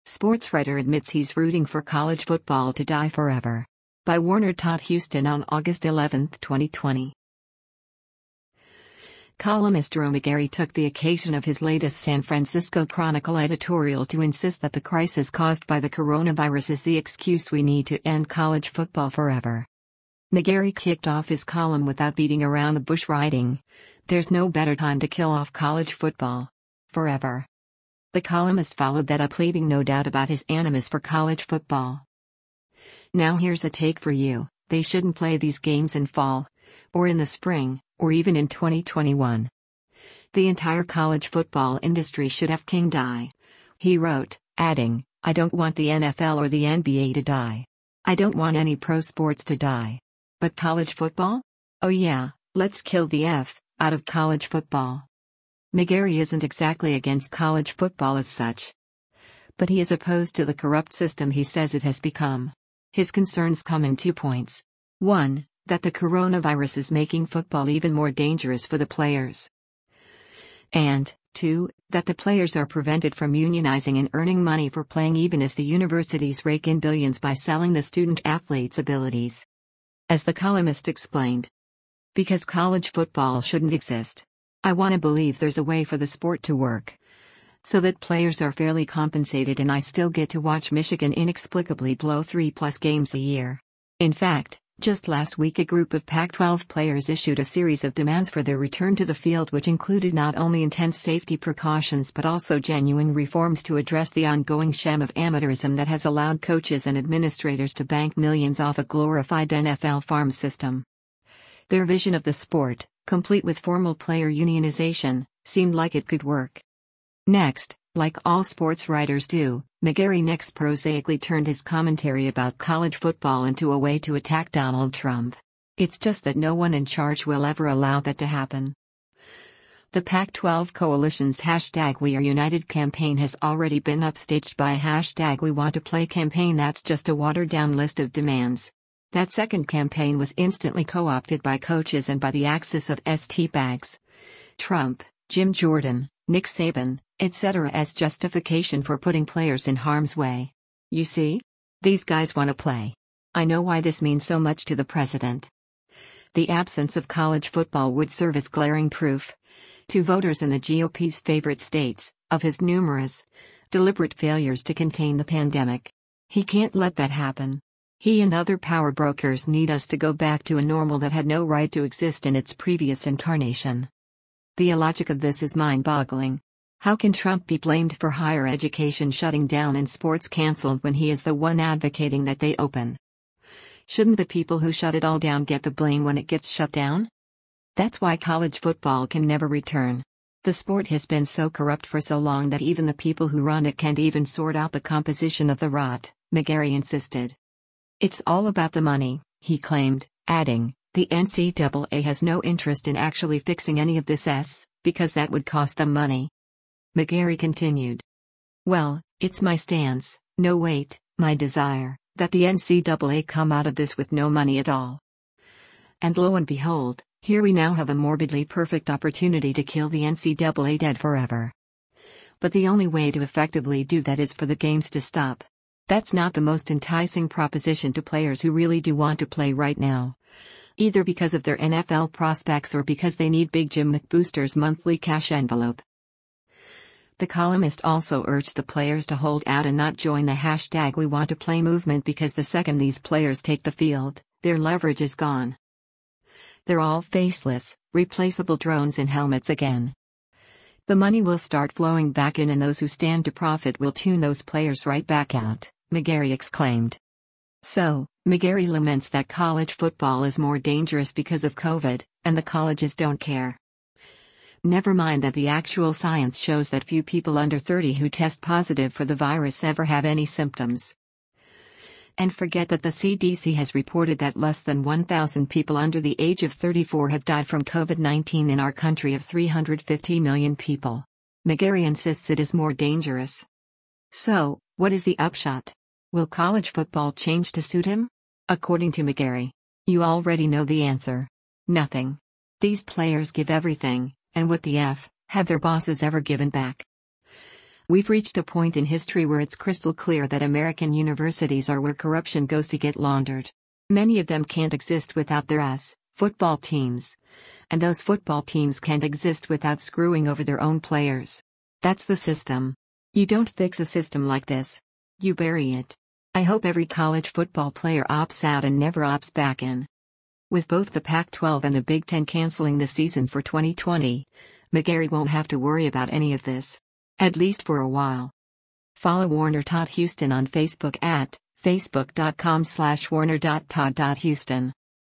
Sportswriter admits he's rooting for college football to die forever. By Warner Todd Houston on August 11, 2020. Columnist Drew Magary took the occasion of his latest San Francisco Chronicle editorial to insist that the crisis caused by the coronavirus is the excuse we need to end college football forever. Magary kicked off his column without beating around the bush, writing, "There's no better time to kill off college football. Forever." The columnist followed that up, leaving no doubt about his animus for college football. "Now here's a take for you: they shouldn't play these games in fall, or in the spring, or even in 2021. The entire college football industry should have king die," he wrote, adding, "I don't want the NFL or the NBA to die. I don't want any pro sports to die. But college football? Oh yeah, let's kill the F out of college football." Magary isn't exactly against college football as such, but he is opposed to the corrupt system he says it has become. His concerns come in 2 points. 1, that the coronavirus is making football even more dangerous for the players. And 2, that the players are prevented from unionizing and earning money for playing, even as the universities rake in billions by selling the student athletes' abilities. As the columnist explained, "Because college football shouldn't exist. I want to believe there's a way for the sport to work, so that players are fairly compensated and I still get to watch Michigan inexplicably blow 3+ games a year." In fact, just last week a group of Pac-12 players issued a series of demands for their return to the field, which included not only intense safety precautions but also genuine reforms to address the ongoing sham of amateurism that has allowed coaches and administrators to bank millions off a glorified NFL farm system. Their vision of the sport, complete with formal player unionization, seemed like it could work. Next, like all sports writers do, Magary next prosaically turned his commentary about college football into a way to attack Donald Trump. It's just that no one in charge will ever allow that to happen. The Pac-12 Coalition's #WeAreUnited campaign has already been upstaged by a #WeWantToPlay campaign that's just a watered-down list of demands. That second campaign was instantly co-opted by coaches and by the axis of ST bags. Trump, Jim Jordan, Nick Saban, etc. as justification for putting players in harm's way. You see? These guys want to play. I know why this means so much to the president. The absence of college football would serve as glaring proof, to voters in the GOP's favorite states, of his numerous, deliberate failures to contain the pandemic. He can't let that happen. He and other power brokers need us to go back to a normal that had no right to exist in its previous incarnation. The illogic of this is mind-boggling. How can Trump be blamed for higher education shutting down and sports canceled when he is the one advocating that they open? Shouldn't the people who shut it all down get the blame when it gets shut down? That's why college football can never return. The sport has been so corrupt for so long that even the people who run it can't even sort out the composition of the rot, Magary insisted. It's all about the money, he claimed, adding, "The NCAA has no interest in actually fixing any of this because that would cost them money." Magary continued, "Well, it's my stance, no wait, my desire, that the NCAA come out of this with no money at all. And lo and behold, here we now have a morbidly perfect opportunity to kill the NCAA dead forever. But the only way to effectively do that is for the games to stop. That's not the most enticing proposition to players who really do want to play right now, either because of their NFL prospects or because they need Big Jim McBooster's monthly cash envelope." The columnist also urged the players to hold out and not join the #WeWantToPlay movement because the second these players take the field, their leverage is gone. They're all faceless, replaceable drones in helmets again. The money will start flowing back in and those who stand to profit will tune those players right back out, Magary exclaimed. So, Magary laments that college football is more dangerous because of COVID, and the colleges don't care. Never mind that the actual science shows that few people under 30 who test positive for the virus ever have any symptoms. And forget that the CDC has reported that less than 1,000 people under the age of 34 have died from COVID-19 in our country of 350 million people. Magary insists it is more dangerous. So, what is the upshot? Will college football change to suit him? According to Magary, you already know the answer. Nothing. These players give everything, and what the F have their bosses ever given back? We've reached a point in history where it's crystal clear that American universities are where corruption goes to get laundered. Many of them can't exist without their football teams. And those football teams can't exist without screwing over their own players. That's the system. You don't fix a system like this. You bury it. I hope every college football player opts out and never opts back in. With both the Pac-12 and the Big Ten canceling the season for 2020, McGarry won't have to worry about any of this. At least for a while. Follow Warner Todd Houston on Facebook at facebook.com/warner.todd.houston.